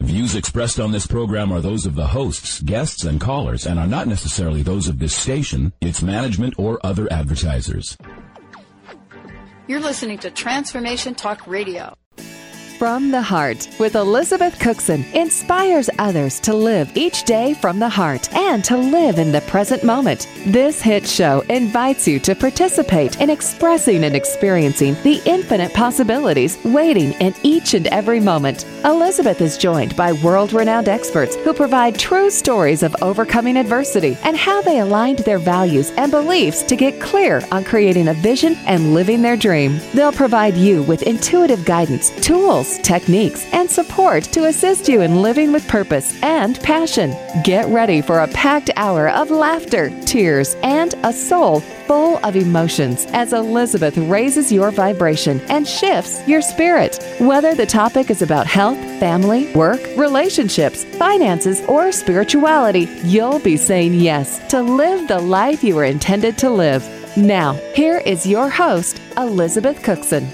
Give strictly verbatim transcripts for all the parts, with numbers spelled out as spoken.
Views expressed on this program are those of the hosts, guests, and callers, and are not necessarily those of this station, its management, or other advertisers. You're listening to Transformation Talk Radio. From the Heart with Elizabeth Cookson inspires others to live each day from the heart and to live in the present moment. This hit show invites you to participate in expressing and experiencing the infinite possibilities waiting in each and every moment. Elizabeth is joined by world-renowned experts who provide true stories of overcoming adversity and how they aligned their values and beliefs to get clear on creating a vision and living their dream. They'll provide you with intuitive guidance, tools, techniques, and support to assist you in living with purpose and passion. Get ready for a packed hour of laughter, tears, and a soul full of emotions as Elizabeth raises your vibration and shifts your spirit. Whether the topic is about health, family, work, relationships, finances, or spirituality, you'll be saying yes to live the life you were intended to live. Now, here is your host, Elizabeth Cookson.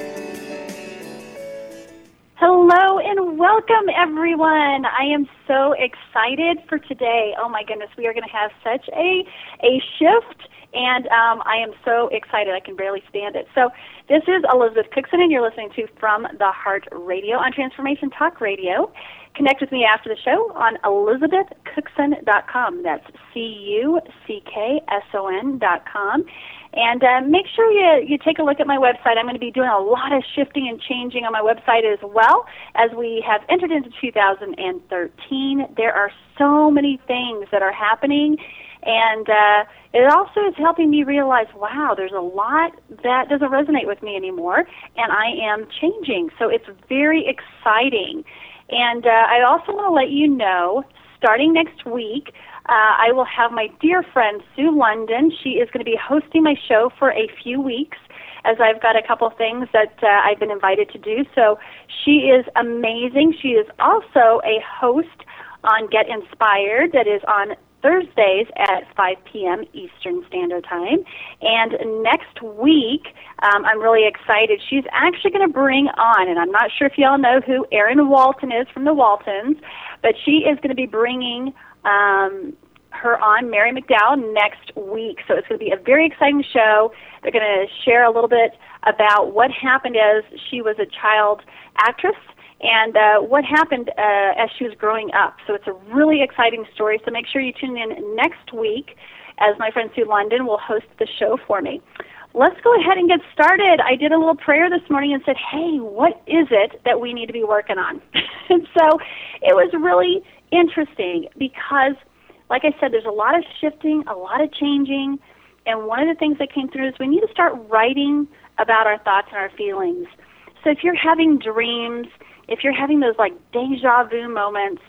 Hello and welcome, everyone. I am so excited for today. Oh my goodness, we are going to have such a a shift, and um, I am so excited. I can barely stand it. So this is Elizabeth Cookson, and you're listening to From the Heart Radio on Transformation Talk Radio. Connect with me after the show on elizabeth cookson dot com. That's C U C K S O N dot com. And uh, make sure you, you take a look at my website. I'm going to be doing a lot of shifting and changing on my website as well, as we have entered into two thousand thirteen. There are so many things that are happening, and uh, it also is helping me realize, wow, there's a lot that doesn't resonate with me anymore, and I am changing. So it's very exciting. And uh, I also want to let you know, starting next week, Uh, I will have my dear friend Sue London. She is going to be hosting my show for a few weeks, as I've got a couple things that uh, I've been invited to do. So she is amazing. She is also a host on Get Inspired that is on Thursdays at five p.m. Eastern Standard Time. And next week, um, I'm really excited. She's actually going to bring on, and I'm not sure if you all know who Erin Walton is from the Waltons, but she is going to be bringing Um, her on, Mary McDowell, next week. So it's going to be a very exciting show. They're going to share a little bit about what happened as she was a child actress and uh, what happened uh, as she was growing up. So it's a really exciting story. So make sure you tune in next week as my friend Sue London will host the show for me. Let's go ahead and get started. I did a little prayer this morning and said, hey, what is it that we need to be working on? And so it was really interesting because, like I said, there's a lot of shifting, a lot of changing, and one of the things that came through is we need to start writing about our thoughts and our feelings. So if you're having dreams, if you're having those like deja vu moments,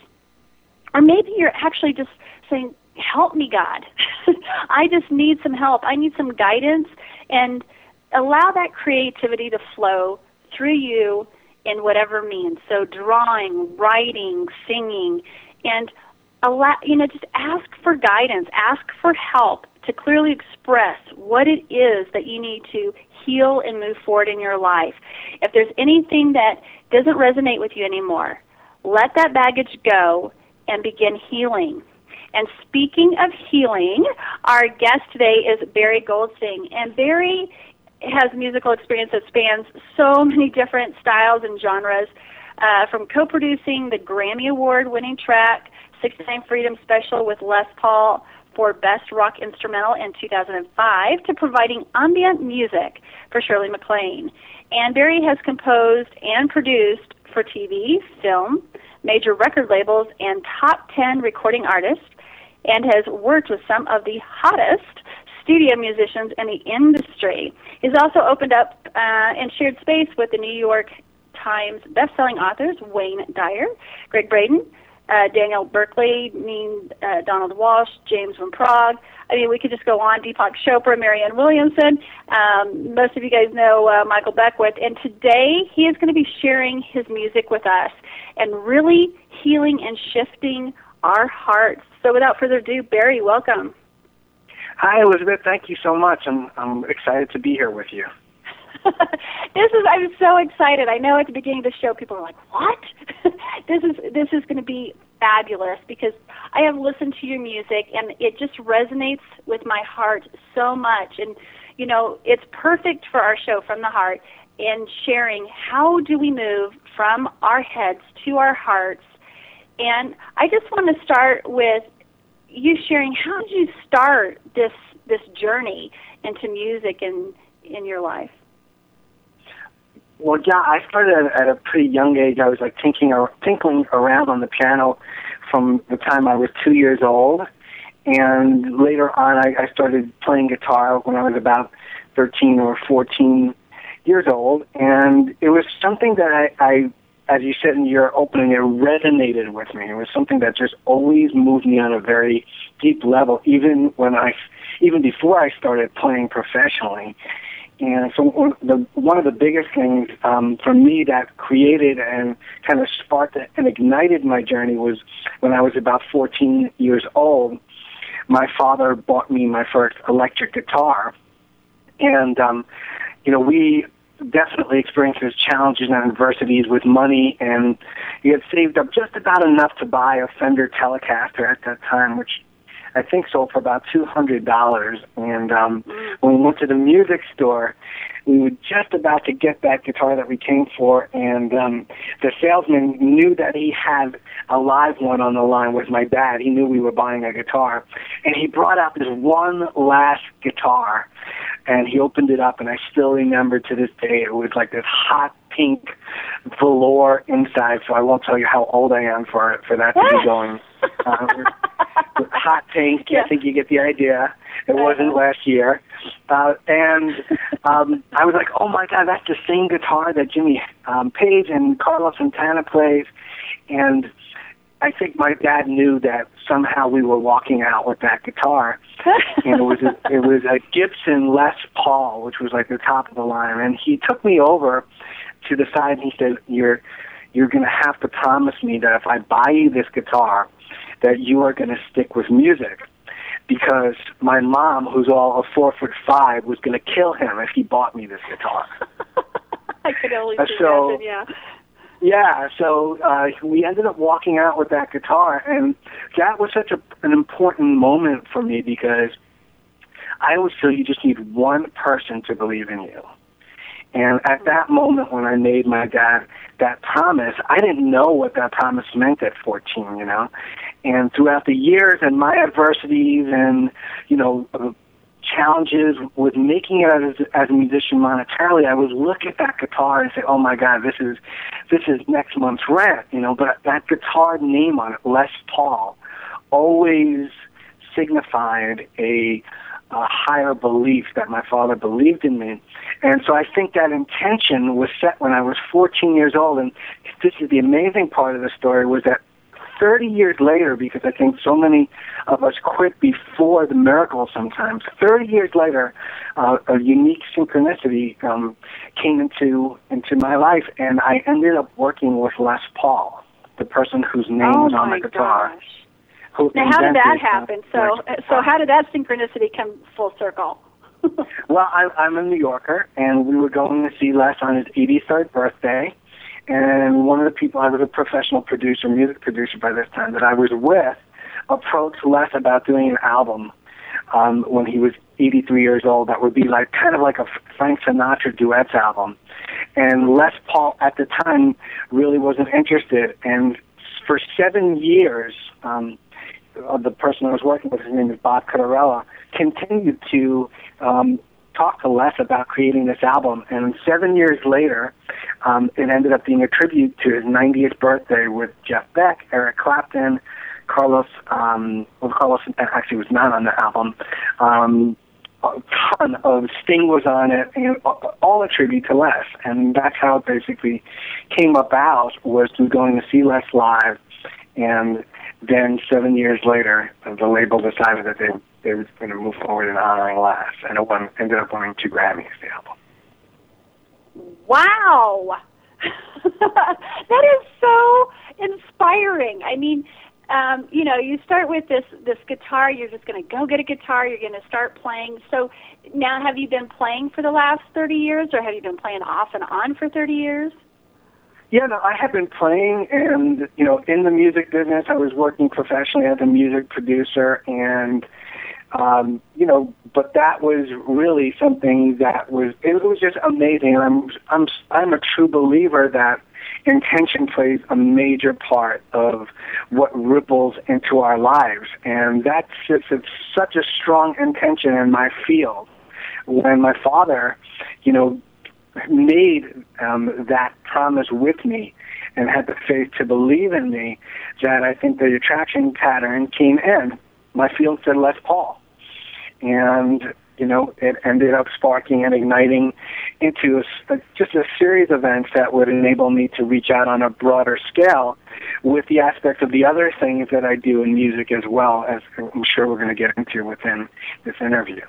or maybe you're actually just saying, help me, God. I just need some help. I need some guidance, and allow that creativity to flow through you in whatever means. So drawing, writing, singing, and allow, you know, just ask for guidance, ask for help to clearly express what it is that you need to heal and move forward in your life. If there's anything that doesn't resonate with you anymore, let that baggage go and begin healing. And speaking of healing, our guest today is Barry Goldstein. And Barry has musical experience that spans so many different styles and genres, uh, from co-producing the Grammy Award-winning track, sixty-nine Freedom Special with Les Paul for Best Rock Instrumental in two thousand five, to providing ambient music for Shirley MacLaine. And Barry has composed and produced for T V, film, major record labels, and top ten recording artists, and has worked with some of the hottest studio musicians in the industry. He's also opened up uh, and shared space with the New York Times best-selling authors Wayne Dyer, Greg Braden, uh, Daniel Berkeley, Neen, uh, Donald Walsh, James Van Praagh. I mean, we could just go on. Deepak Chopra, Marianne Williamson. Um, most of you guys know uh, Michael Beckwith. And today he is going to be sharing his music with us and really healing and shifting our hearts. So without further ado, Barry, welcome. Hi, Elizabeth. Thank you so much. I'm, I'm excited to be here with you. This is, I'm so excited. I know at the beginning of the show people are like, what? This is this is going to be fabulous because I have listened to your music and it just resonates with my heart so much. And, you know, it's perfect for our show, From the Heart, in sharing how do we move from our heads to our hearts. And I just want to start with you sharing, how did you start this this journey into music in in your life? Well, yeah, I started at a pretty young age. I was like tinkering, tinkling around on the piano from the time I was two years old. And later on, I, I started playing guitar when I was about thirteen or fourteen years old. And it was something that I, I as you said in your opening, it resonated with me. It was something that just always moved me on a very deep level, even when I, even before I started playing professionally. And so one of the, one of the biggest things um, for me that created and kind of sparked and ignited my journey was when I was about fourteen years old. My father bought me my first electric guitar. And, um, you know, we definitely experienced those challenges and adversities with money, and he had saved up just about enough to buy a Fender Telecaster at that time, which I think sold for about two hundred dollars. And um, when we went to the music store, we were just about to get that guitar that we came for, and um, the salesman knew that he had a live one on the line with my dad. He knew we were buying a guitar, and he brought out this one last guitar, and he opened it up, and I still remember to this day, it was like this hot pink velour inside, so I won't tell you how old I am for for that to be going. Uh, with hot pink, yeah. I think you get the idea. It wasn't last year. Uh, and um, I was like, oh my God, that's the same guitar that Jimmy um, Page and Carlos Santana plays. And I think my dad knew that somehow we were walking out with that guitar. And it was a, it was a Gibson Les Paul, which was like the top of the line. And he took me over to the side and he said, you're, you're going to have to promise me that if I buy you this guitar, that you are going to stick with music, because my mom, who's all of four foot five, was going to kill him if he bought me this guitar. I could only uh, so, imagine, yeah. Yeah, so uh, we ended up walking out with that guitar, and that was such a, an important moment for me, because I always feel you just need one person to believe in you. And at that moment when I made my dad that promise, I didn't know what that promise meant at fourteen, you know. And throughout the years and my adversities and, you know, uh, challenges with making it as, as a musician monetarily, I would look at that guitar and say, oh my God, this is this is next month's rent, you know. But that guitar name on it, Les Paul, always signified a a higher belief that my father believed in me. And so I think that intention was set when I was fourteen years old. And this is the amazing part of the story, was that thirty years later, because I think so many of us quit before the miracle sometimes, thirty years later, uh, a unique synchronicity um, came into into my life, and I ended up working with Les Paul, the person whose name oh was on the guitar. Gosh. Now, how did that happen? So, so how did that synchronicity come full circle? Well, I, I'm a New Yorker, and we were going to see Les on his eighty-third birthday, and one of the people, I was a professional producer, music producer by this time, that I was with, approached Les about doing an album um, when he was eighty-three years old. That would be like kind of like a Frank Sinatra duets album. And Les Paul, at the time, really wasn't interested, and for seven years, um, Uh, the person I was working with, his name is Bob Cutarella, continued to um, talk to Les about creating this album. And seven years later, um, it ended up being a tribute to his ninetieth birthday with Jeff Beck, Eric Clapton, Carlos, um, well, Carlos actually was not on the album. Um, a ton of Sting was on it, and all a tribute to Les. And that's how it basically came about, was through going to see Les live. And then seven years later, the label decided that they they were going to move forward in honoring Les, and it won, ended up winning two Grammys, the album. Wow! That is so inspiring. I mean, um, you know, you start with this, this guitar. You're just going to go get a guitar. You're going to start playing. So now have you been playing for the last thirty years, or have you been playing off and on for thirty years? Yeah, no, I have been playing, and, you know, in the music business. I was working professionally as a music producer, and, um, you know, but that was really something that was, it was just amazing. And I'm, I'm, I'm a true believer that intention plays a major part of what ripples into our lives, and that's just it's such a strong intention in my field. When my father, you know, made um, that promise with me and had the faith to believe in me, that I think the attraction pattern came in. My field said Les Paul. And, you know, it ended up sparking and igniting into a, a, just a series of events that would enable me to reach out on a broader scale with the aspects of the other things that I do in music as well, as I'm sure we're going to get into within this interview.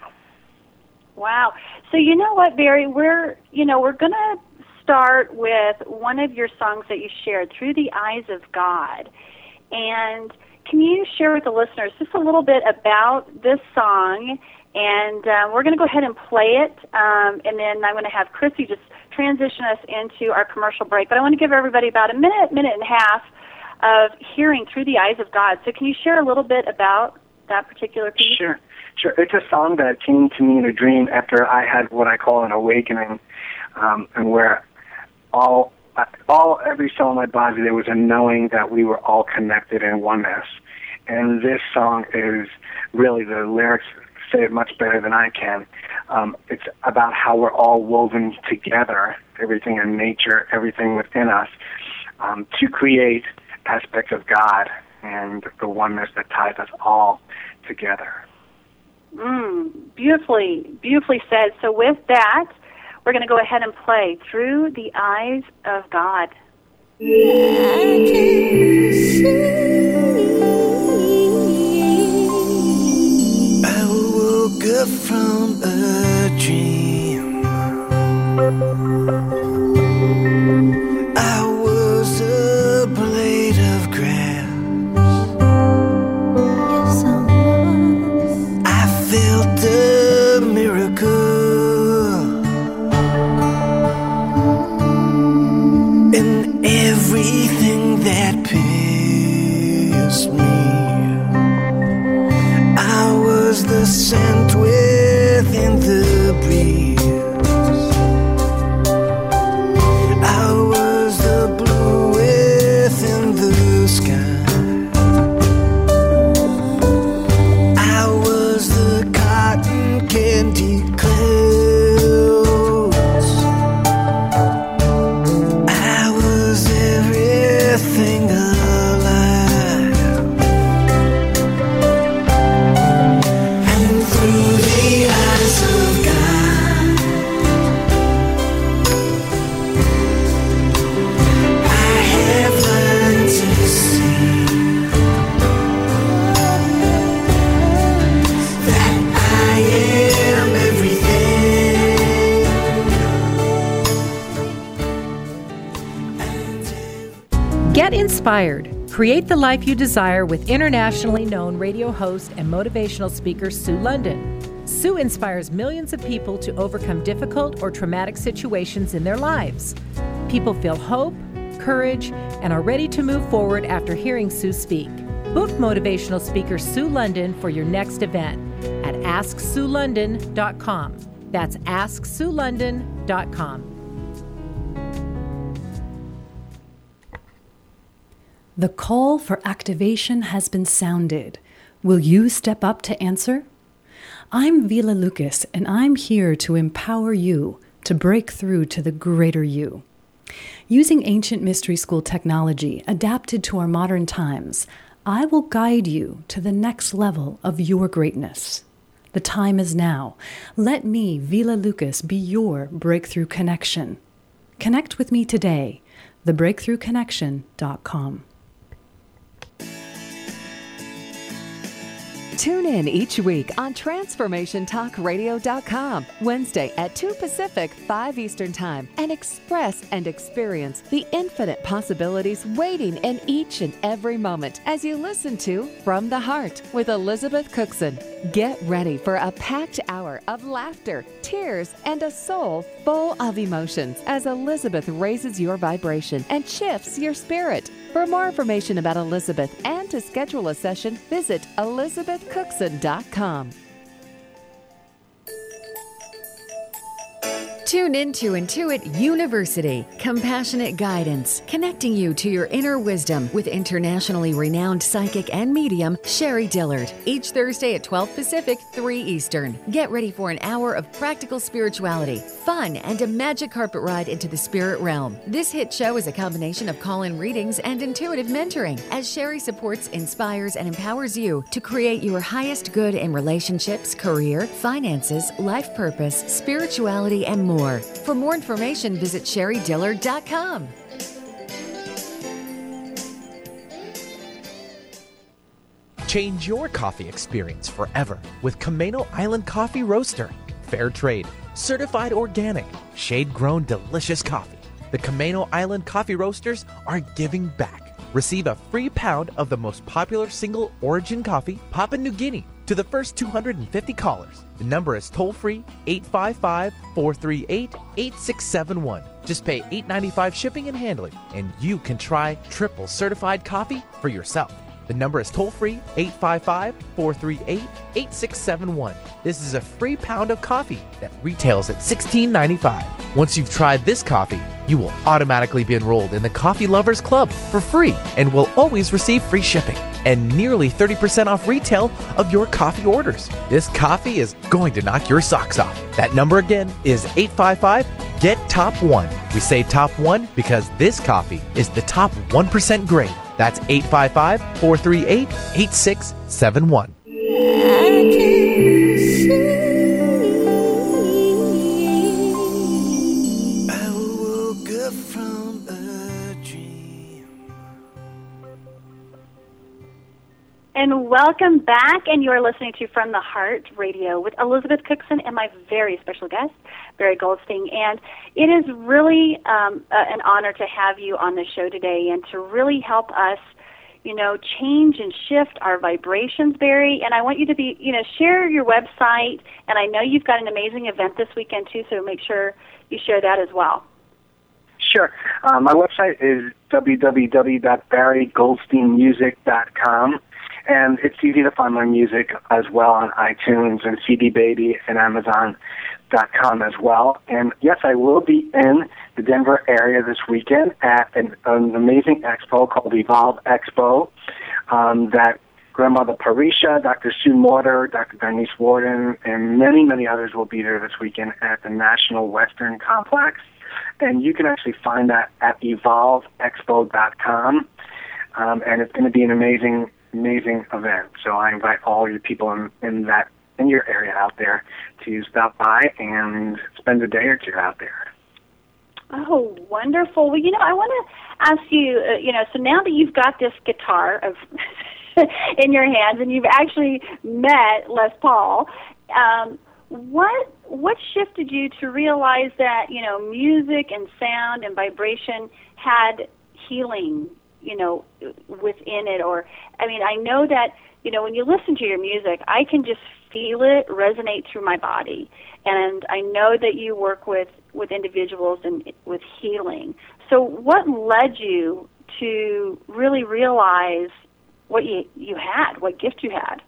Wow. So you know what, Barry, we're, you know, we're going to start with one of your songs that you shared, Through the Eyes of God. And can you share with the listeners just a little bit about this song? And uh, we're going to go ahead and play it, um, and then I'm going to have Chrissy just transition us into our commercial break. But I want to give everybody about a minute, minute and a half of hearing Through the Eyes of God. So can you share a little bit about that particular piece? Sure. Sure. It's a song that came to me in a dream after I had what I call an awakening, um, and where all, all, every cell in my body, there was a knowing that we were all connected in oneness. And this song is really, the lyrics say it much better than I can. Um, it's about how we're all woven together, everything in nature, everything within us, um, to create aspects of God and the oneness that ties us all together. Mm, beautifully, beautifully said. So with that, we're going to go ahead and play Through the Eyes of God. I can see. I woke up from a dream. I was a blade of grass. Yes, I was. I felt a miracle. And everything that pierced me, I was the scent within the breeze. I was the blue within the sky. I was the cotton candy clouds. I was everything alive. And through the eyes of God, I have learned to see that I am everything. Get inspired. Create the life you desire with internationally known radio host and motivational speaker Sue London. Sue inspires millions of people to overcome difficult or traumatic situations in their lives. People feel hope, courage, and are ready to move forward after hearing Sue speak. Book motivational speaker Sue London for your next event at ask sue london dot com. That's ask sue london dot com. The call for activation has been sounded. Will you step up to answer? I'm Vila Lucas, and I'm here to empower you to break through to the greater you. Using ancient mystery school technology adapted to our modern times, I will guide you to the next level of your greatness. The time is now. Let me, Vila Lucas, be your breakthrough connection. Connect with me today, the breakthrough connection dot com. Tune in each week on transformation talk radio dot com, Wednesday at two Pacific, five Eastern Time, and express and experience the infinite possibilities waiting in each and every moment as you listen to From the Heart with Elizabeth Cookson. Get ready for a packed hour of laughter, tears, and a soul full of emotions as Elizabeth raises your vibration and shifts your spirit. For more information about Elizabeth and to schedule a session, visit elizabeth cookson dot com. Tune into Intuit University, compassionate guidance, connecting you to your inner wisdom with internationally renowned psychic and medium Sherry Dillard. Each Thursday at twelve Pacific, three Eastern. Get ready for an hour of practical spirituality, fun, and a magic carpet ride into the spirit realm. This hit show is a combination of call-in readings and intuitive mentoring, as Sherry supports, inspires, and empowers you to create your highest good in relationships, career, finances, life purpose, spirituality, and more. For more information, visit sherry dillard dot com. Change your coffee experience forever with Camano Island Coffee Roaster. Fair trade, certified organic, shade-grown delicious coffee. The Camano Island Coffee Roasters are giving back. Receive a free pound of the most popular single origin coffee, Papua New Guinea, to the first two hundred fifty callers. The number is toll-free eight five five, four three eight, eight six seven one. Just pay eight dollars and ninety-five cents shipping and handling, and you can try triple certified coffee for yourself. The number is toll-free eight five five, four three eight, eight six seven one. This is a free pound of coffee that retails at sixteen ninety-five. Once you've tried this coffee, you will automatically be enrolled in the Coffee Lovers Club for free and will always receive free shipping and nearly thirty percent off retail of your coffee orders. This coffee is going to knock your socks off. That number again is eight five five, get top one. We say top one because this coffee is the top one percent grade. That's eight five five, four three eight, eight six seven one. And welcome back, and you are listening to From the Heart Radio with Elizabeth Cookson and my very special guest, Barry Goldstein. And it is really um, uh, an honor to have you on the show today and to really help us, you know, change and shift our vibrations, Barry. And I want you to be, you know, share your website. And I know you've got an amazing event this weekend, too, so make sure you share that as well. Sure. Uh, my website is w w w dot barry goldstein music dot com. And it's easy to find my music as well on iTunes and C D Baby and Amazon dot com as well. And yes, I will be in the Denver area this weekend at an, an amazing expo called Evolve Expo um, that Grandmother Parisha, Doctor Sue Morter, Doctor Denise Warden, and many, many others will be there this weekend at the National Western Complex. And you can actually find that at evolve expo dot com. Um, and it's going to be an amazing amazing event. So I invite all your people in, in that in your area out there to stop by and spend a day or two out there. Oh, wonderful. Well, you know, I want to ask you, uh, you know, so now that you've got this guitar of in your hands and you've actually met Les Paul, um, what what shifted you to realize that, you know, music and sound and vibration had healing, you know, within it? Or, I mean, I know that, you know, when you listen to your music, I can just feel it resonate through my body. And I know that you work with, with individuals and with healing. So what led you to really realize what you, you had, what gift you had?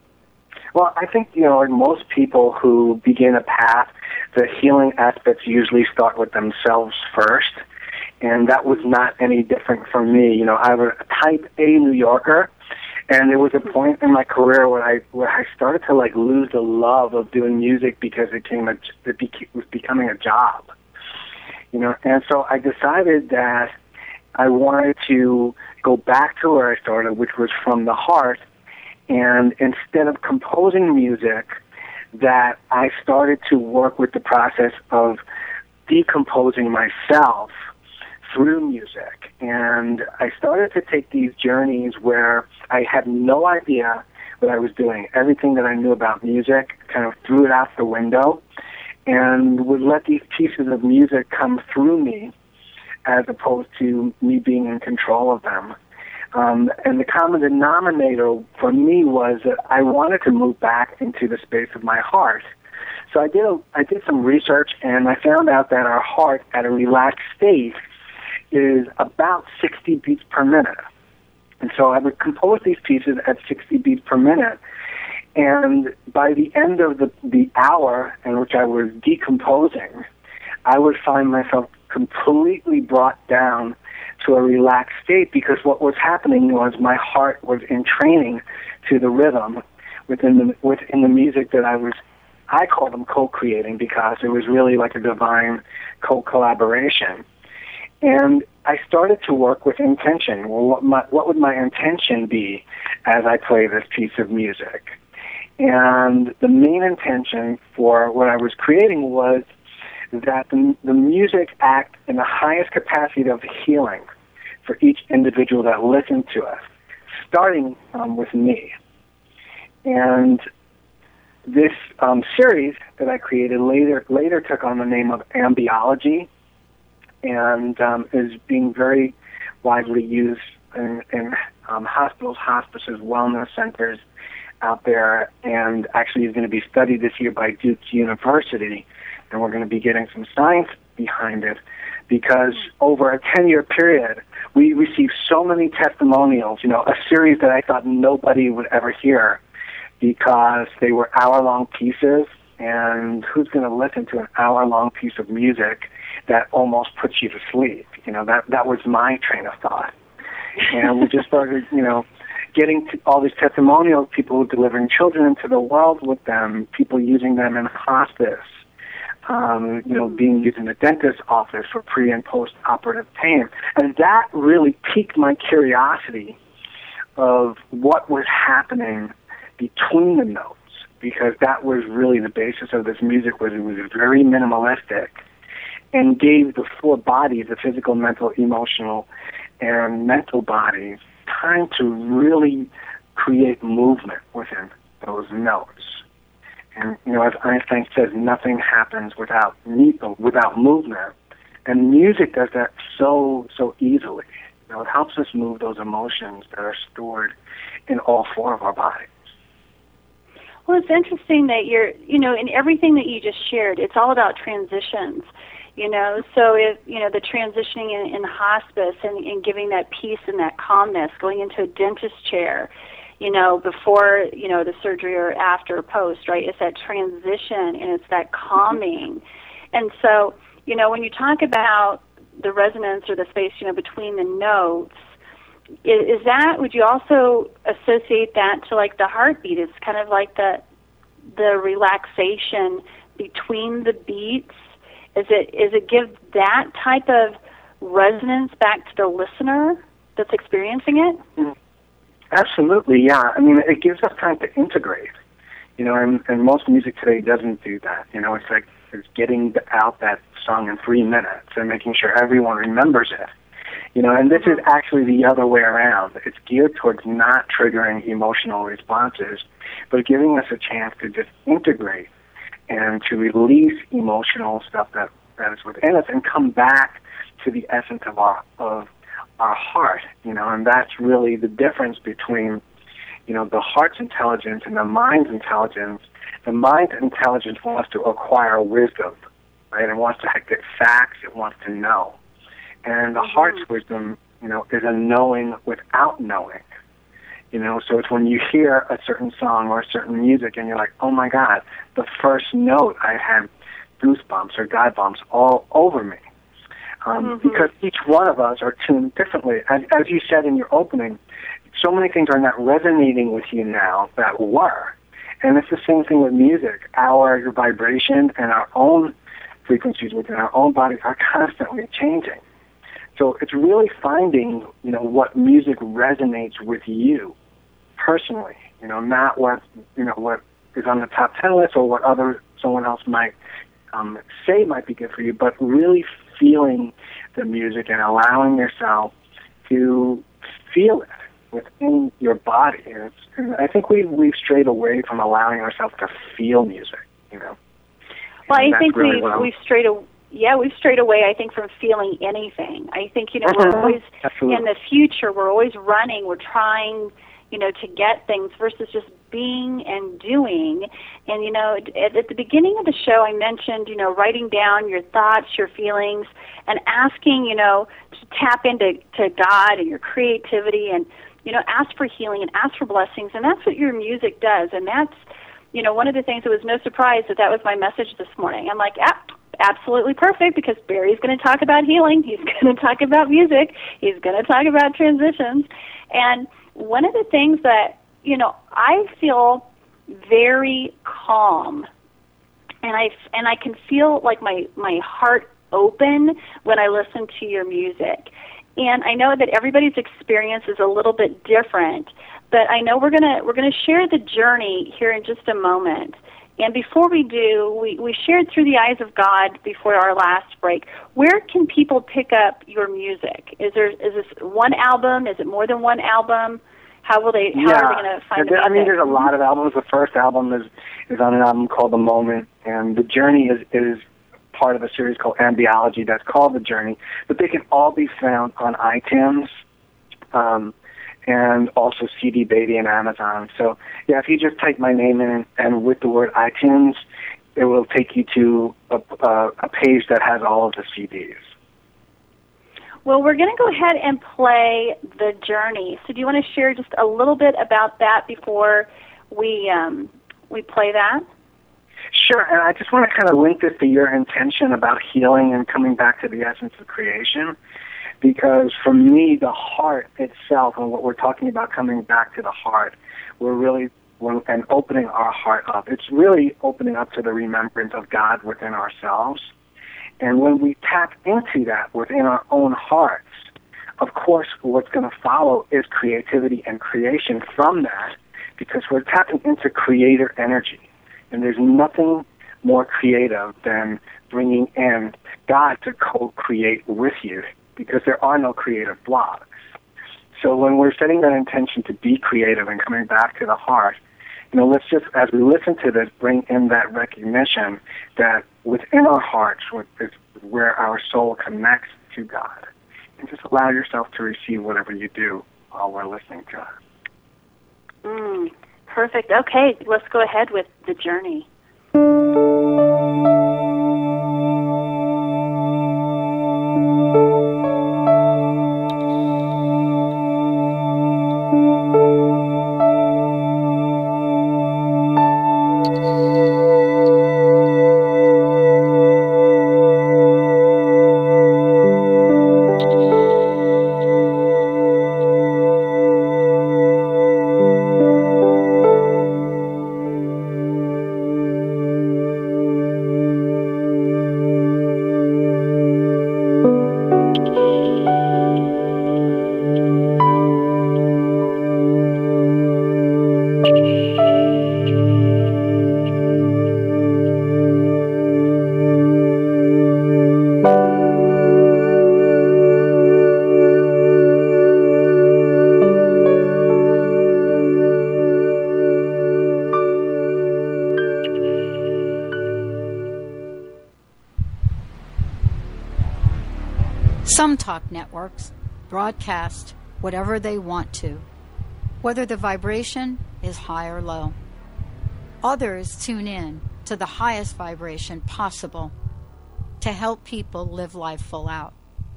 Well, I think, you know, like most people who begin a path, the healing aspects usually start with themselves first. And that was not any different from me. You know, I was a type A New Yorker, and there was a point in my career where I where I started to like lose the love of doing music because it came a, it beca- was becoming a job. You know, and so I decided that I wanted to go back to where I started, which was from the heart. And instead of composing music, that I started to work with the process of decomposing myself through music. And I started to take these journeys where I had no idea what I was doing. Everything that I knew about music, kind of threw it out the window, and would let these pieces of music come through me as opposed to me being in control of them. Um, and the common denominator for me was that I wanted to move back into the space of my heart. So I did a, I did some research, and I found out that our heart at a relaxed state is about sixty beats per minute. And so I would compose these pieces at sixty beats per minute. And by the end of the, the hour in which I was decomposing, I would find myself completely brought down to a relaxed state, because what was happening was my heart was in training to the rhythm within the within the music that I was, I call them co-creating, because it was really like a divine co-collaboration. And I started to work with intention. Well, what, my, what would my intention be as I play this piece of music? And the main intention for what I was creating was that the, the music act in the highest capacity of healing for each individual that listened to us, starting um, with me. And this um, series that I created later later took on the name of Ambiology, and um, is being very widely used in, in um, hospitals, hospices, wellness centers out there, and actually is going to be studied this year by Duke University, and we're going to be getting some science behind it, because over a ten-year period, we received so many testimonials, you know, a series that I thought nobody would ever hear, because they were hour-long pieces, and who's going to listen to an hour-long piece of music that almost puts you to sleep? You know, that that was my train of thought. And we just started, you know, getting to all these testimonials, people delivering children into the world with them, people using them in hospice, um, you know, being used in the dentist's office for pre- and post-operative pain. And that really piqued my curiosity of what was happening between the notes, because that was really the basis of this music. Was it was very minimalistic and gave the four bodies, the physical, mental, emotional, and mental bodies, time to really create movement within those notes. And, you know, as Einstein says, nothing happens without without movement. And music does that so, so easily. You know, it helps us move those emotions that are stored in all four of our bodies. Well, it's interesting that you're, you know, in everything that you just shared, it's all about transitions. You know, so if, you know, the transitioning in, in hospice and, and giving that peace and that calmness, going into a dentist chair, you know, before, you know, the surgery or after or post, right? It's that transition and it's that calming. And so, you know, when you talk about the resonance or the space, you know, between the notes, is, is that, would you also associate that to like the heartbeat? It's kind of like the, the relaxation between the beats. Is it is it give that type of resonance back to the listener that's experiencing it? Mm-hmm. Absolutely, yeah. I mean, it gives us time to integrate. You know, and, and most music today doesn't do that. You know, it's like it's getting out that song in three minutes and making sure everyone remembers it. You know, and this is actually the other way around. It's geared towards not triggering emotional responses, but giving us a chance to just integrate and to release emotional stuff that, that is within us and come back to the essence of our of our heart, you know, and that's really the difference between, you know, the heart's intelligence and the mind's intelligence. The mind's intelligence wants to acquire wisdom, right? It wants to get facts, it wants to know. And the heart's wisdom, you know, is a knowing without knowing. You know, so it's when you hear a certain song or a certain music and you're like, oh my God, the first note, I had goosebumps or God bumps all over me. Um, mm-hmm. Because each one of us are tuned differently. As, as you said in your opening, so many things are not resonating with you now that were. And it's the same thing with music. Our vibration and our own frequencies within our own bodies are constantly changing. So it's really finding, you know, what music resonates with you personally. You know, not what, you know, what is on the top ten list or what other someone else might um, say might be good for you, but really feeling the music and allowing yourself to feel it. within your body. And it's, I think we we've strayed away from allowing ourselves to feel music. You know. Well, And I think really we've we've strayed away. Yeah, we've strayed away, I think, from feeling anything. I think, you know, we're always, Absolutely. in the future, we're always running, we're trying, you know, to get things versus just being and doing. And, you know, at, at the beginning of the show, I mentioned, you know, writing down your thoughts, your feelings, and asking, you know, to tap into to God and your creativity and, you know, ask for healing and ask for blessings. And that's what your music does. And that's, you know, one of the things that was no surprise that that was my message this morning. I'm like, ah, absolutely perfect, because Barry's going to talk about healing. He's going to talk about music. He's going to talk about transitions. And one of the things that, you know, I feel very calm, and I and I can feel like my, my heart open when I listen to your music. And I know that everybody's experience is a little bit different, but I know we're gonna we're gonna share the journey here in just a moment. And before we do, we, we shared Through the Eyes of God before our last break. Where can people pick up your music? Is there is this one album? Is it more than one album? How will they? How yeah. are they going to find there, the music? I mean, there's a lot of albums. The first album is is on an album called The Moment, and The Journey is is part of a series called Ambiology that's called The Journey. But they can all be found on iTunes. Um, and also C D Baby and Amazon. So, yeah, if you just type my name in and with the word iTunes, it will take you to a, a, a page that has all of the C Ds. Well, we're going to go ahead and play The Journey. So do you want to share just a little bit about that before we um, we play that? Sure, and I just want to kind of link this to your intention about healing and coming back to the essence of creation. Because for me, the heart itself, and what we're talking about coming back to the heart, we're really, we're, and opening our heart up, it's really opening up to the remembrance of God within ourselves. And when we tap into that within our own hearts, of course, what's going to follow is creativity and creation from that, because we're tapping into creator energy. And there's nothing more creative than bringing in God to co-create with you, because there are no creative blocks. So when we're setting that intention to be creative and coming back to the heart, you know, let's just, as we listen to this, bring in that recognition that within our hearts is where our soul connects to God. And just allow yourself to receive whatever you do while we're listening to it. Mm, perfect. Okay, let's go ahead with The Journey. Some talk networks broadcast whatever they want to, whether the vibration is high or low. Others tune in to the highest vibration possible to help people live life full out.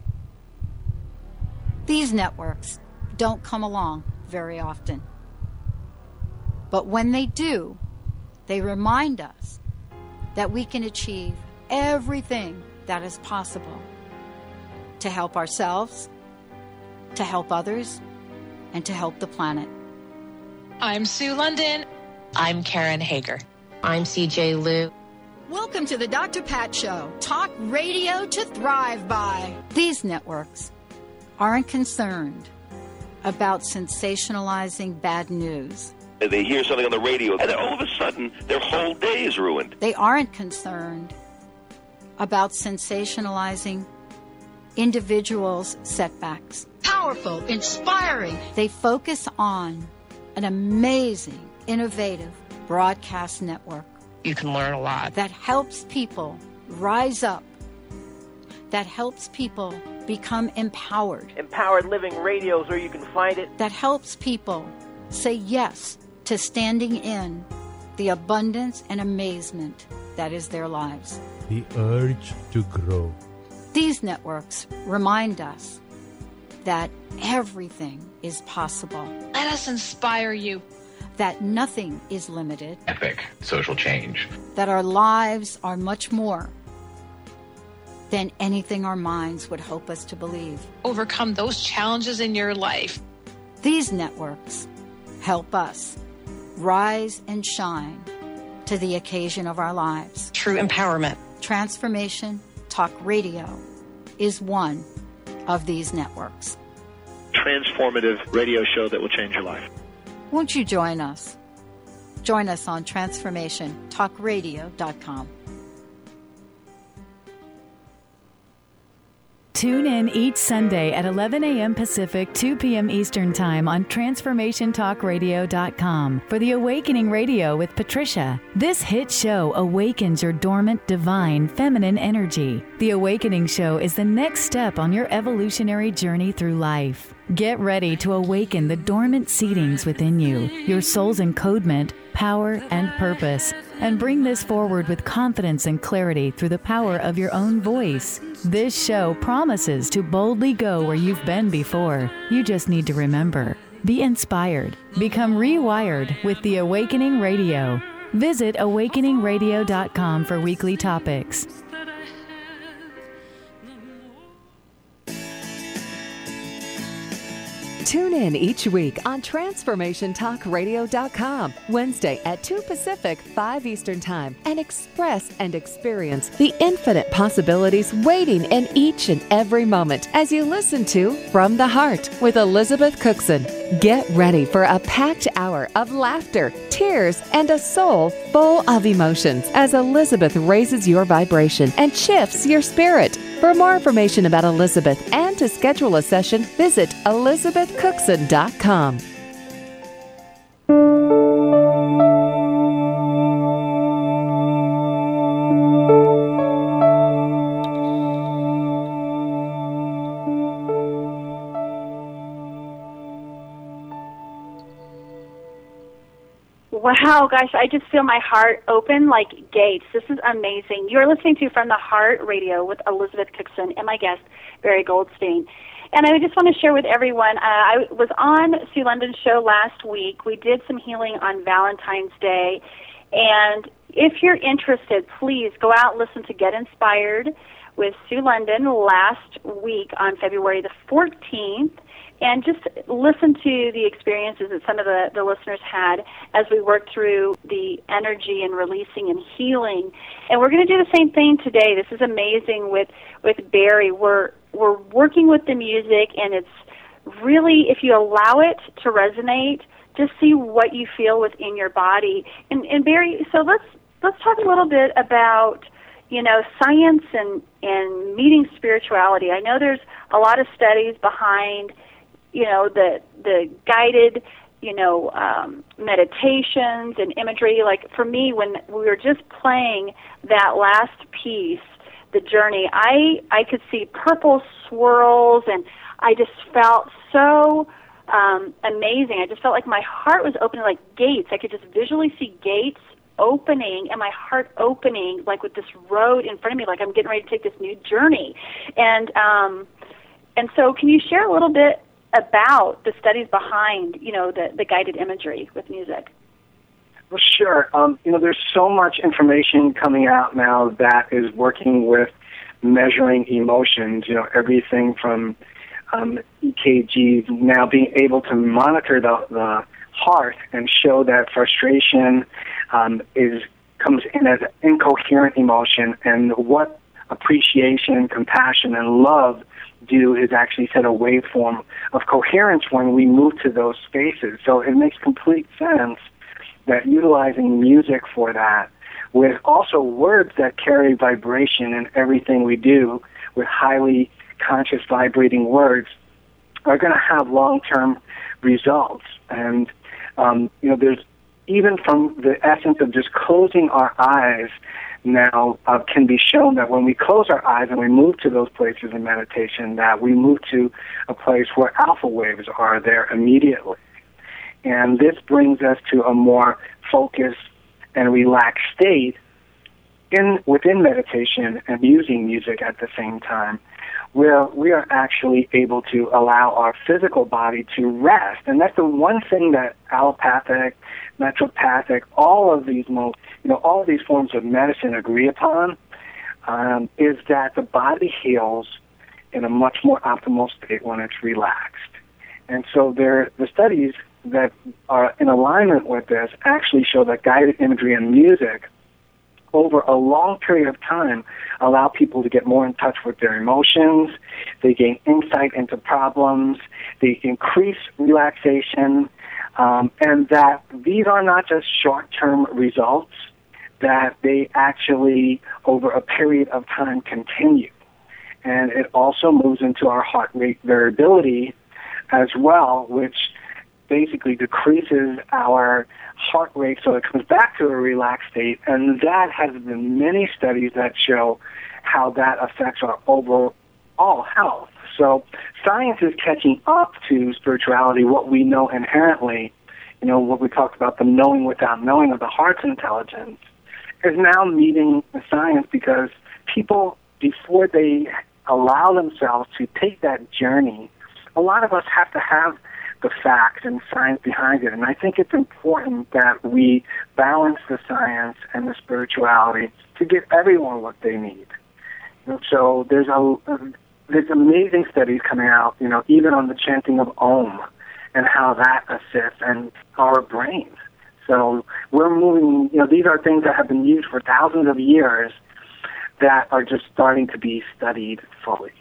These networks don't come along very often. But when they do, they remind us that we can achieve everything that is possible to help ourselves, to help others, and to help the planet. I'm Sue London. I'm Karen Hager. I'm C J Liu. Welcome to the Doctor Pat Show, talk radio to thrive by. These networks aren't concerned about sensationalizing bad news. They hear something on the radio, and then all of a sudden, their whole day is ruined. They aren't concerned about sensationalizing individuals' setbacks. Power powerful, inspiring. They focus on an amazing, innovative broadcast network. You can learn a lot. That helps people rise up, that helps people become empowered. Empowered Living Radio is where you can find it. That helps people say yes to standing in the abundance and amazement that is their lives. The urge to grow. These networks remind us that everything is possible. Let us inspire you. That nothing is limited. Epic social change. That our lives are much more than anything our minds would hope us to believe. Overcome those challenges in your life. These networks help us rise and shine to the occasion of our lives. True empowerment. Transformation Talk Radio is one of these networks. Transformative radio show that will change your life. Won't you join us? Join us on transformation talk radio dot com. Tune in each Sunday at eleven a.m. Pacific, two p.m. Eastern Time on transformation talk radio dot com for the Awakening Radio with Patricia. This hit show awakens your dormant, divine, feminine energy. The Awakening Show is the next step on your evolutionary journey through life. Get ready to awaken the dormant seedings within you, your soul's encodement, power, and purpose, and bring this forward with confidence and clarity through the power of your own voice. This show promises to boldly go where you've been before. You just need to remember. Be inspired. Become rewired with the Awakening Radio. Visit awakening radio dot com for weekly topics. Tune in each week on transformation talk radio dot com, Wednesday at two Pacific, five Eastern Time, and express and experience the infinite possibilities waiting in each and every moment as you listen to From the Heart with Elizabeth Cookson. Get ready for a packed hour of laughter, tears, and a soul full of emotions as Elizabeth raises your vibration and shifts your spirit. For more information about Elizabeth and to schedule a session, visit elizabeth cookson dot com. Wow, gosh, I just feel my heart open like gates. This is amazing. You're listening to From the Heart Radio with Elizabeth Cookson and my guest, Barry Goldstein. And I just want to share with everyone, uh, I was on Sue London's show last week. We did some healing on Valentine's Day. And if you're interested, please go out and listen to Get Inspired with Sue London last week on February the fourteenth. And just listen to the experiences that some of the, the listeners had as we worked through the energy and releasing and healing. And we're going to do the same thing today. This is amazing with, with Barry. We're, we're working with the music, and it's really, if you allow it to resonate, just see what you feel within your body. And, and Barry, so let's, let's talk a little bit about, you know, science and, and meeting spirituality. I know there's a lot of studies behind, you know, the the guided, you know, um, meditations and imagery. Like for me, when we were just playing that last piece, The Journey, I, I could see purple swirls, and I just felt so um, amazing. I just felt like my heart was opening like gates. I could just visually see gates opening and my heart opening, like with this road in front of me, like I'm getting ready to take this new journey. And um, and so can you share a little bit about the studies behind, you know, the, the guided imagery with music? Well, sure. Um, you know, there's so much information coming out now that is working with measuring emotions, you know, everything from um, E K Gs, now being able to monitor the, the heart and show that frustration um, is comes in as an incoherent emotion, and what appreciation, compassion, and love do is actually set a waveform of coherence when we move to those spaces. So it makes complete sense that utilizing music for that, with also words that carry vibration in everything we do, with highly conscious vibrating words, are going to have long-term results. And, um, you know, there's even from the essence of just closing our eyes now uh, can be shown that when we close our eyes and we move to those places in meditation, that we move to a place where alpha waves are there immediately. And this brings us to a more focused and relaxed state in within meditation and using music at the same time, where we are actually able to allow our physical body to rest. And that's the one thing that allopathic, naturopathic, all of these, mo- you know, all of these forms of medicine agree upon, um, is that the body heals in a much more optimal state when it's relaxed. And so there, the studies that are in alignment with this actually show that guided imagery and music over a long period of time allow people to get more in touch with their emotions, they gain insight into problems, they increase relaxation, um, and that these are not just short-term results, that they actually, over a period of time, continue. And it also moves into our heart rate variability as well, which basically decreases our heart rate so it comes back to a relaxed state, and that has been many studies that show how that affects our overall health. So science is catching up to spirituality, what we know inherently, you know, what we talked about, the knowing without knowing of the heart's intelligence, is now meeting the science because people, before they allow themselves to take that journey, a lot of us have to have the facts and science behind it. And I think it's important that we balance the science and the spirituality to give everyone what they need. And so there's a there's amazing studies coming out, you know, even on the chanting of Om and how that assists and our brains. So we're moving, you know, these are things that have been used for thousands of years that are just starting to be studied fully.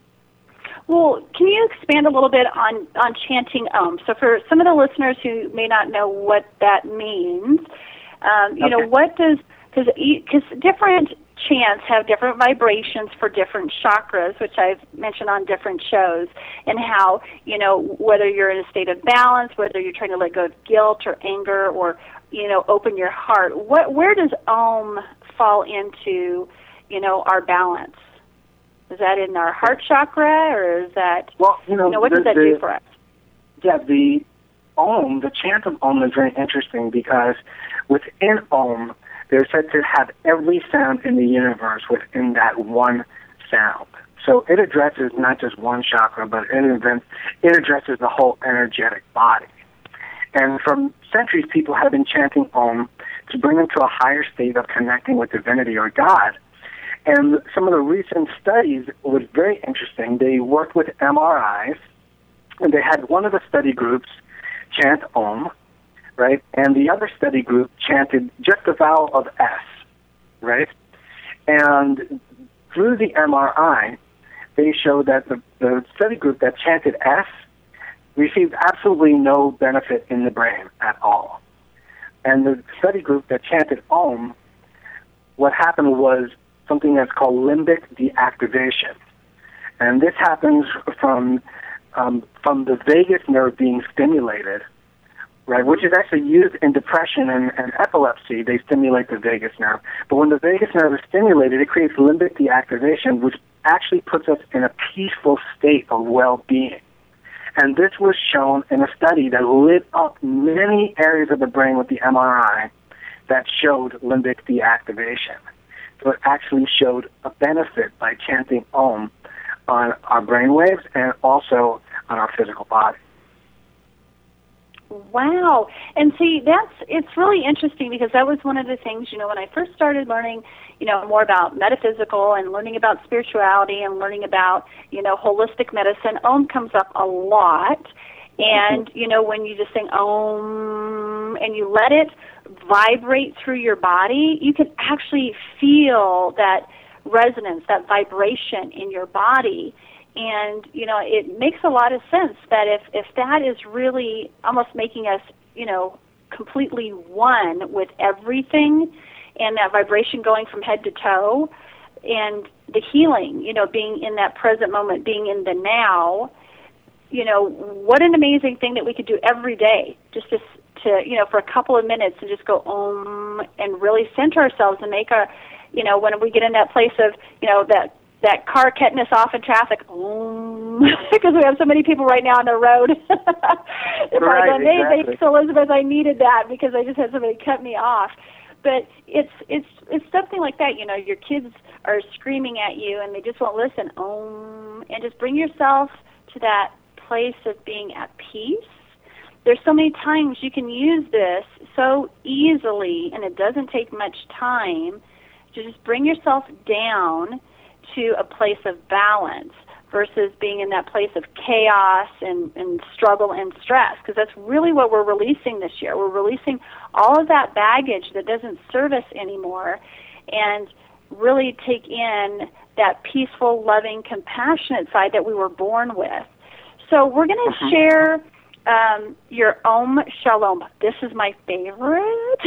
Well, can you expand a little bit on, on chanting Om? So for some of the listeners who may not know what that means, um, you okay. know, what does, because different chants have different vibrations for different chakras, which I've mentioned on different shows, and how, you know, whether you're in a state of balance, whether you're trying to let go of guilt or anger or, you know, open your heart, what, where does Om fall into, you know, our balance? Is that in our heart chakra, or is that, well, you know, you know what the, does that the, do for us? Yeah, the Om, the chant of Om is very interesting because within Om, they're said to have every sound in the universe within that one sound. So it addresses not just one chakra, but it, it addresses the whole energetic body. And for centuries, people have been chanting Om to bring them to a higher state of connecting with divinity or God. And some of the recent studies was very interesting. They worked with M R Is, and they had one of the study groups chant Om, right? And the other study group chanted just the vowel of S, right? And through the M R I, they showed that the, the study group that chanted S received absolutely no benefit in the brain at all. And the study group that chanted Om, what happened was something that's called limbic deactivation. And this happens from um, from the vagus nerve being stimulated, right, which is actually used in depression and, and epilepsy. They stimulate the vagus nerve. But when the vagus nerve is stimulated, it creates limbic deactivation, which actually puts us in a peaceful state of well-being. And this was shown in a study that lit up many areas of the brain with the M R I that showed limbic deactivation. So it actually showed a benefit by chanting Om on our brain waves and also on our physical body. Wow. And see, that's, it's really interesting because that was one of the things, you know, when I first started learning, you know, more about metaphysical and learning about spirituality and learning about, you know, holistic medicine, Om comes up a lot. And, you know, when you just sing Om and you let it vibrate through your body, you can actually feel that resonance, that vibration in your body. And, you know, it makes a lot of sense that if, if that is really almost making us, you know, completely one with everything and that vibration going from head to toe and the healing, you know, being in that present moment, being in the now, you know, what an amazing thing that we could do every day, just to, to you know, for a couple of minutes and just go om and really center ourselves and make our, you know, when we get in that place of, you know, that that car cutting us off in traffic, om, because we have so many people right now on the road. They're right, probably going, exactly. thanks, Elizabeth, I needed that because I just had somebody cut me off. But it's it's it's something like that, you know, your kids are screaming at you and they just won't listen. Om, and just bring yourself to that place of being at peace. There's so many times you can use this so easily, and it doesn't take much time to just bring yourself down to a place of balance versus being in that place of chaos and, and struggle and stress, because that's really what we're releasing this year. We're releasing all of that baggage that doesn't serve us anymore and really take in that peaceful, loving, compassionate side that we were born with. So we're going to mm-hmm. share um, your Om Shalom. This is my favorite.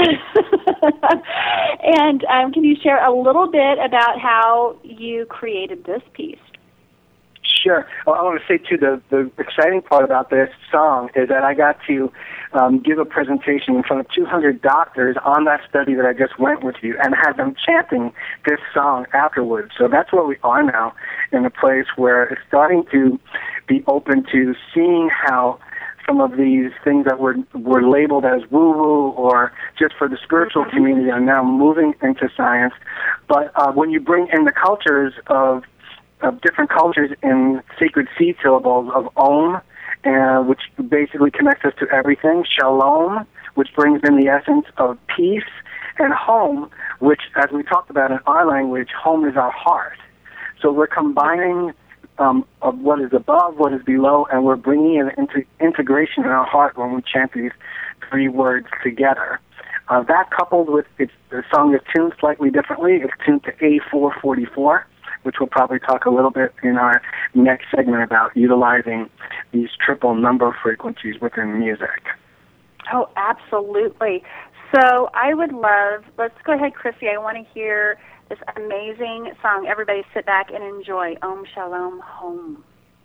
And um, can you share a little bit about how you created this piece? Sure. Well, I want to say, too, the, the exciting part about this song is that I got to um, give a presentation in front of two hundred doctors on that study that I just went with you and had them chanting this song afterwards. So that's where we are now, in a place where it's starting to be open to seeing how some of these things that were were labeled as woo-woo or just for the spiritual community are now moving into science. But uh, when you bring in the cultures of of different cultures in sacred seed syllables of Om, uh, which basically connects us to everything, Shalom, which brings in the essence of peace, and Home, which, as we talked about in our language, home is our heart. So we're combining um, of what is above, what is below, and we're bringing in into integration in our heart when we chant these three words together. Uh, that coupled with, it's, the song is tuned slightly differently. It's tuned to A four forty-four, which we'll probably talk a little bit in our next segment about utilizing these triple number frequencies within music. Oh, absolutely. So I would love, let's go ahead, Chrissy. I want to hear this amazing song. Everybody sit back and enjoy Om Shalom Home.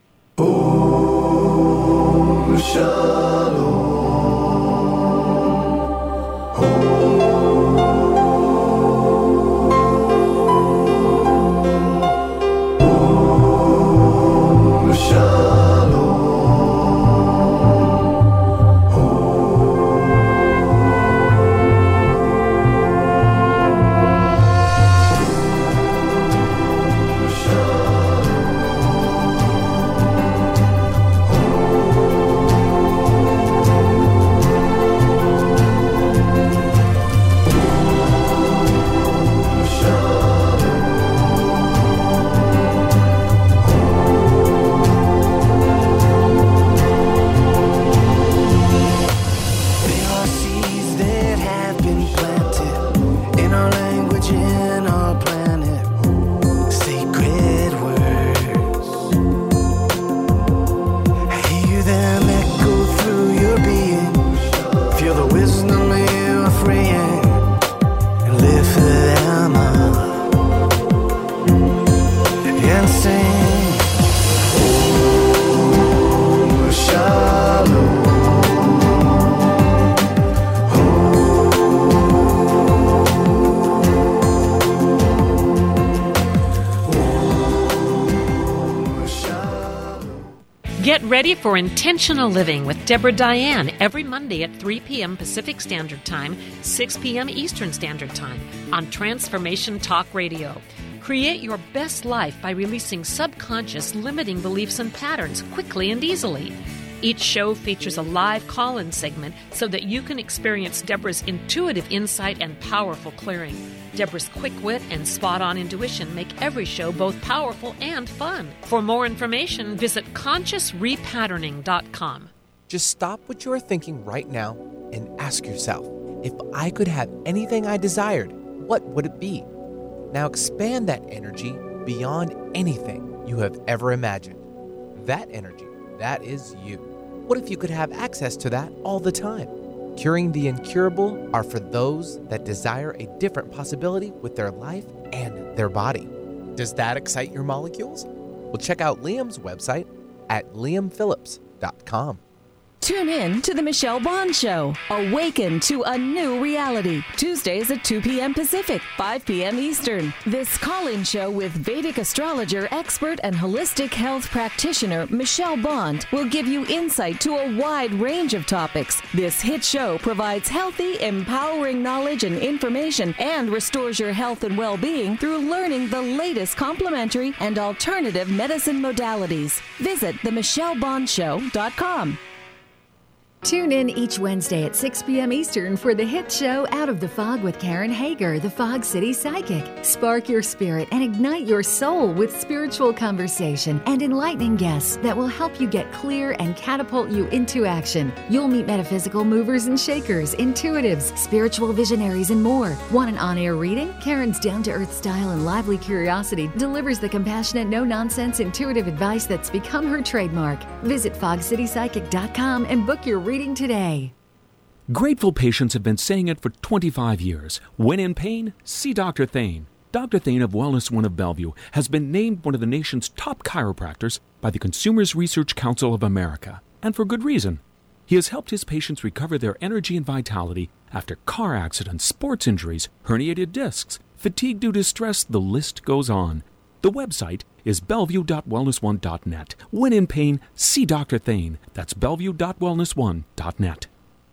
Om Shalom Home. Ready for Intentional Living with Deborah Diane every Monday at three p.m. Pacific Standard Time, six p.m. Eastern Standard Time on Transformation Talk Radio. Create your best life by releasing subconscious limiting beliefs and patterns quickly and easily. Each show features a live call-in segment so that you can experience Deborah's intuitive insight and powerful clearing. Deborah's quick wit and spot-on intuition make every show both powerful and fun. For more information, visit conscious repatterning dot com. Just stop what you are thinking right now and ask yourself, if I could have anything I desired, what would it be? Now expand that energy beyond anything you have ever imagined. That energy, that is you. What if you could have access to that all the time? Curing the incurable are for those that desire a different possibility with their life and their body. Does that excite your molecules? Well, check out Liam's website at liam phillips dot com. Tune in to The Michelle Bond Show. Awaken to a new reality. Tuesdays at two p.m. Pacific, five p.m. Eastern. This call-in show with Vedic astrologer, expert, and holistic health practitioner Michelle Bond will give you insight to a wide range of topics. This hit show provides healthy, empowering knowledge and information and restores your health and well-being through learning the latest complementary and alternative medicine modalities. Visit the michelle bond show dot com. Tune in each Wednesday at six p.m. Eastern for the hit show Out of the Fog with Karen Hager, the Fog City Psychic. Spark your spirit and ignite your soul with spiritual conversation and enlightening guests that will help you get clear and catapult you into action. You'll meet metaphysical movers and shakers, intuitives, spiritual visionaries, and more. Want an on-air reading? Karen's down-to-earth style and lively curiosity delivers the compassionate, no-nonsense, intuitive advice that's become her trademark. Visit fog city psychic dot com and book your reading today. Grateful patients have been saying it for twenty-five years. When in pain, see Doctor Thane. Doctor Thane of Wellness One of Bellevue has been named one of the nation's top chiropractors by the Consumers Research Council of America, and for good reason. He has helped his patients recover their energy and vitality after car accidents, sports injuries, herniated discs, fatigue due to stress, the list goes on. The website is bellevue dot wellness one dot net. When in pain, see Doctor Thane. That's bellevue dot wellness one dot net.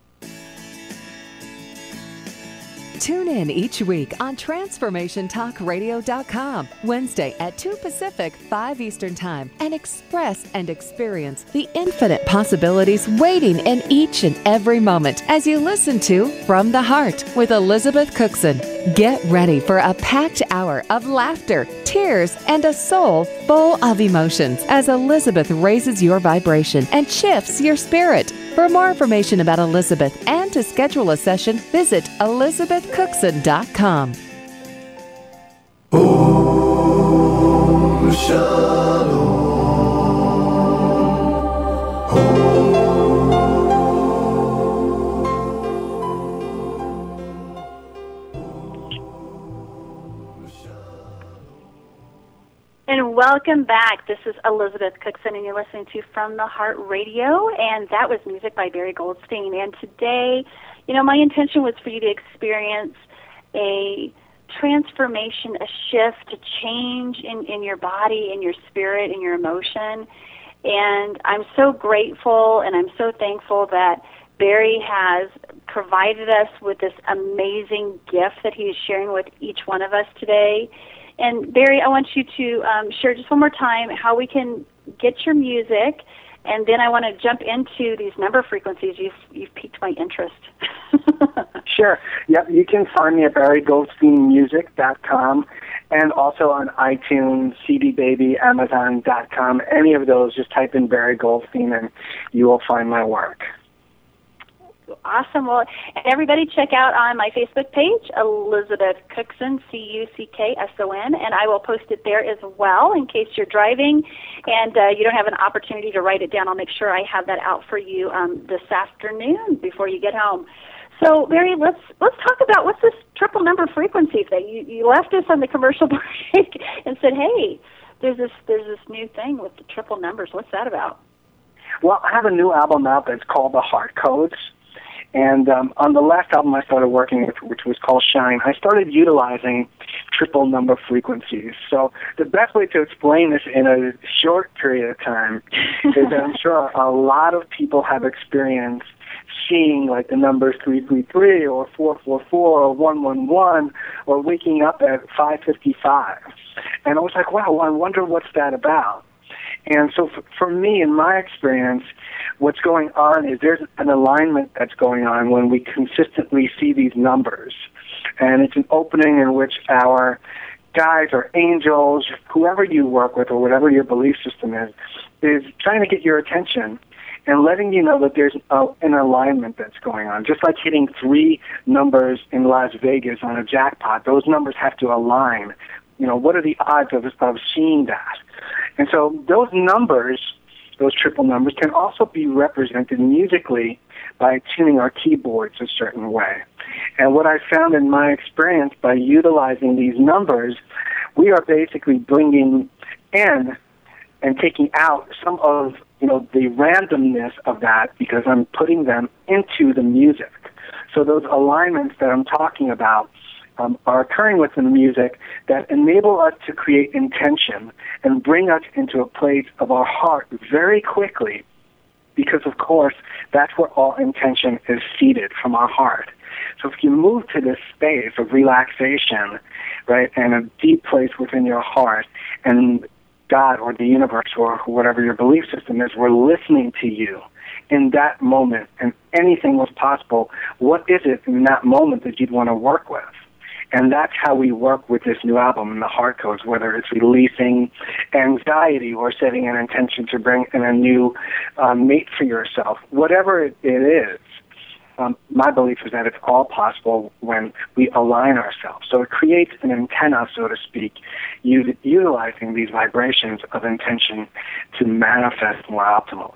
Tune in each week on transformation talk radio dot com, Wednesday at two Pacific, five Eastern Time, and express and experience the infinite possibilities waiting in each and every moment as you listen to From the Heart with Elizabeth Cookson. Get ready for a packed hour of laughter, tears, and a soul full of emotions as Elizabeth raises your vibration and shifts your spirit. For more information about Elizabeth and to schedule a session, visit elizabeth cookson dot com. Oh, Shalom. And welcome back. This is Elizabeth Cookson, and you're listening to From the Heart Radio, and that was music by Barry Goldstein. And today, you know, my intention was for you to experience a transformation, a shift, a change in, in your body, in your spirit, in your emotion. And I'm so grateful and I'm so thankful that Barry has provided us with this amazing gift that he is sharing with each one of us today. And Barry, I want you to um, share just one more time how we can get your music, and then I want to jump into these number frequencies. You've, you've piqued my interest. Sure. Yep, you can find me at barry goldstein music dot com and also on iTunes, C D Baby, Amazon dot com. Any of those, just type in Barry Goldstein and you will find my work. Awesome. Well, and everybody check out on my Facebook page, Elizabeth Cookson, C U C K S O N, and I will post it there as well in case you're driving and uh, you don't have an opportunity to write it down. I'll make sure I have that out for you um, this afternoon before you get home. So, Barry, let's let's talk about what's this triple number frequency thing. You, you left us on the commercial break and said, hey, there's this there's this new thing with the triple numbers. What's that about? Well, I have a new album out that's called The Heart Codes. And um, on the last album I started working with, which was called Shine, I started utilizing triple number frequencies. So the best way to explain this in a short period of time is that I'm sure a lot of people have experienced seeing like the numbers three three three or four four four or one one one or waking up at five fifty-five. And I was like, wow, I wonder what's that about. And so for, for me, in my experience, what's going on is there's an alignment that's going on when we consistently see these numbers. And it's an opening in which our guides or angels, whoever you work with or whatever your belief system is, is trying to get your attention and letting you know that there's a, an alignment that's going on. Just like hitting three numbers in Las Vegas on a jackpot, those numbers have to align. You know, what are the odds of, of seeing that? And so those numbers, those triple numbers, can also be represented musically by tuning our keyboards a certain way. And what I found in my experience by utilizing these numbers, we are basically bringing in and taking out some of, you know, the randomness of that because I'm putting them into the music. So those alignments that I'm talking about um, are occurring within the music that enable us to create intention and bring us into a place of our heart very quickly because, of course, that's where all intention is seated, from our heart. So if you move to this space of relaxation, right, and a deep place within your heart, and God or the universe or whatever your belief system is, we're listening to you in that moment, and anything was possible, what is it in that moment that you'd want to work with? And that's how we work with this new album in the Heart Codes, whether it's releasing anxiety or setting an intention to bring in a new uh, mate for yourself. Whatever it, it is, um, my belief is that it's all possible when we align ourselves. So it creates an antenna, so to speak, u- utilizing these vibrations of intention to manifest more optimally.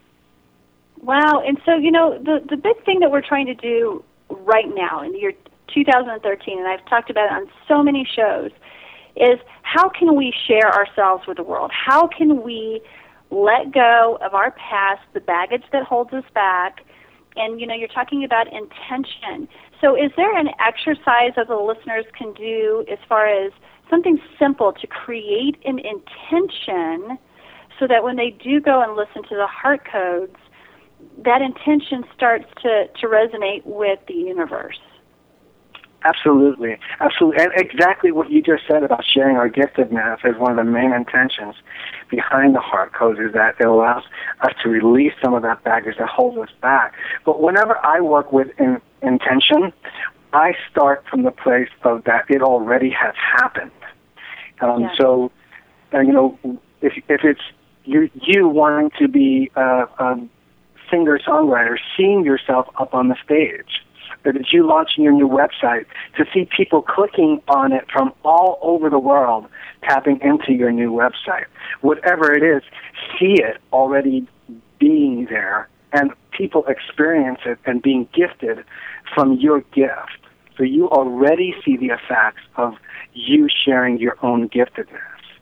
Wow. And so, you know, the, the big thing that we're trying to do right now in the year two thousand thirteen, and I've talked about it on so many shows, is how can we share ourselves with the world? How can we let go of our past, the baggage that holds us back? And, you know, you're talking about intention. So is there an exercise that the listeners can do as far as something simple to create an intention so that when they do go and listen to the Heart Codes, that intention starts to, to resonate with the universe? Absolutely. Absolutely. And exactly what you just said about sharing our giftedness is one of the main intentions behind the Heart Codes, is that it allows us to release some of that baggage that holds us back. But whenever I work with in, intention, I start from the place of that it already has happened. Um, yeah. So, uh, you know, if if it's you, you wanting to be a, a singer-songwriter, seeing yourself up on the stage, or that you launching your new website, to see people clicking on it from all over the world, tapping into your new website. Whatever it is, see it already being there, and people experience it and being gifted from your gift. So you already see the effects of you sharing your own giftedness.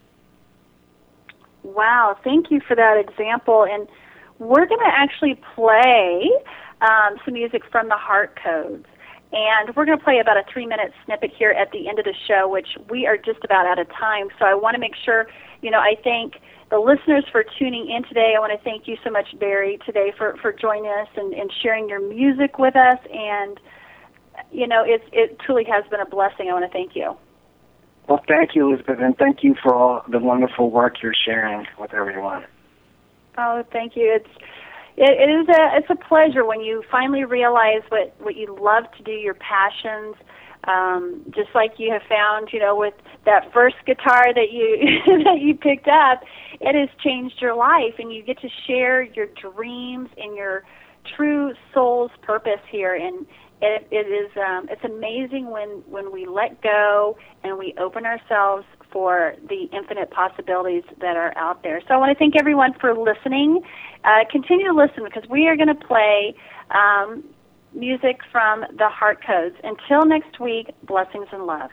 Wow, thank you for that example. And we're going to actually play Um, some music from the Heart Codes. And we're going to play about a three-minute snippet here at the end of the show, which we are just about out of time. So I want to make sure, you know, I thank the listeners for tuning in today. I want to thank you so much, Barry, today for, for joining us and, and sharing your music with us. And, you know, it, it truly has been a blessing. I want to thank you. Well, thank you, Elizabeth, and thank you for all the wonderful work you're sharing with everyone. Oh, thank you. It's It, it is a it's a pleasure when you finally realize what, what you love to do, your passions, um, just like you have found, you know, with that first guitar that you that you picked up, it has changed your life, and you get to share your dreams and your true soul's purpose here. And it, it is um, it's amazing when, when we let go and we open ourselves for the infinite possibilities that are out there. So I want to thank everyone for listening. Uh, continue to listen, because we are going to play um, music from the Heart Codes. Until next week, blessings and love.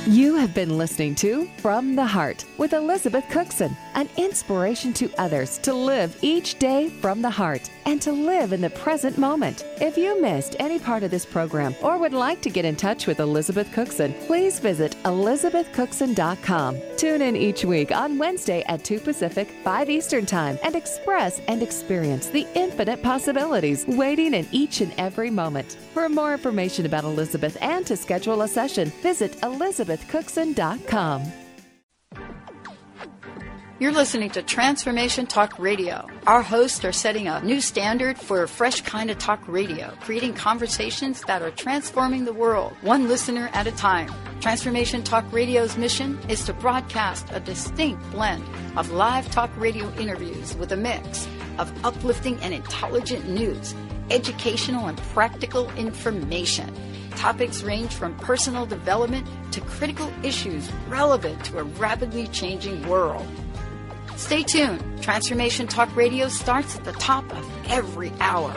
You have been listening to From the Heart with Elizabeth Cookson, an inspiration to others to live each day from the heart and to live in the present moment. If you missed any part of this program or would like to get in touch with Elizabeth Cookson, please visit elizabeth cookson dot com. Tune in each week on Wednesday at two Pacific, five Eastern Time and express and experience the infinite possibilities waiting in each and every moment. For more information about Elizabeth and to schedule a session, visit elizabeth cookson dot com. You're listening to Transformation Talk Radio. Our hosts are setting a new standard for a fresh kind of talk radio, creating conversations that are transforming the world, one listener at a time. Transformation Talk Radio's mission is to broadcast a distinct blend of live talk radio interviews with a mix of uplifting and intelligent news, educational and practical information. Topics range from personal development to critical issues relevant to a rapidly changing world. Stay tuned. Transformation Talk Radio starts at the top of every hour.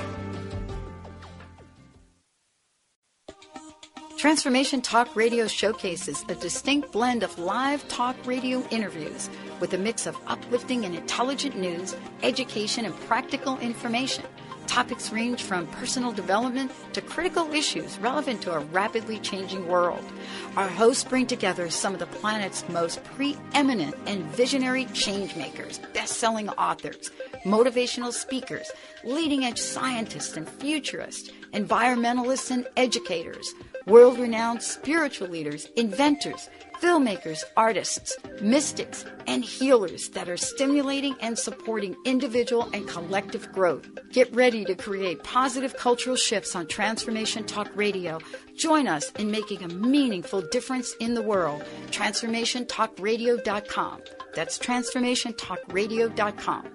Transformation Talk Radio showcases a distinct blend of live talk radio interviews with a mix of uplifting and intelligent news, education, and practical information. Topics range from personal development to critical issues relevant to a rapidly changing world. Our hosts bring together some of the planet's most preeminent and visionary changemakers, best-selling authors, motivational speakers, leading-edge scientists and futurists, environmentalists and educators, world-renowned spiritual leaders, inventors, filmmakers, artists, mystics, and healers that are stimulating and supporting individual and collective growth. Get ready to create positive cultural shifts on Transformation Talk Radio. Join us in making a meaningful difference in the world. transformation talk radio dot com. That's transformation talk radio dot com.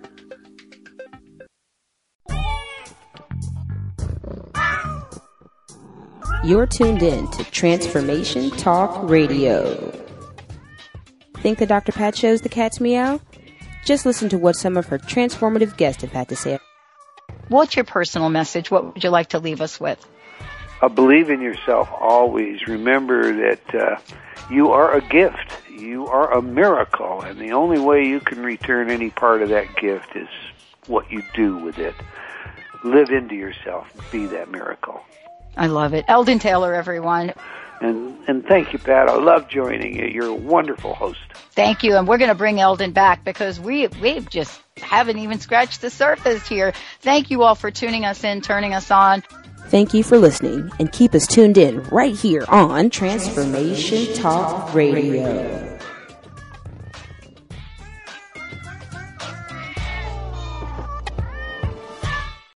You're tuned in to Transformation Talk Radio. Think the Doctor Pat shows the cat's meow? Just listen to what some of her transformative guests have had to say. What's your personal message? What would you like to leave us with? Uh, believe in yourself always. Remember that uh, you are a gift. You are a miracle. And the only way you can return any part of that gift is what you do with it. Live into yourself. Be that miracle. I love it. Eldon Taylor, everyone. And and thank you, Pat. I love joining you. You're a wonderful host. Thank you. And we're going to bring Eldon back because we we just haven't even scratched the surface here. Thank you all for tuning us in, turning us on. Thank you for listening, and keep us tuned in right here on Transformation Talk Radio.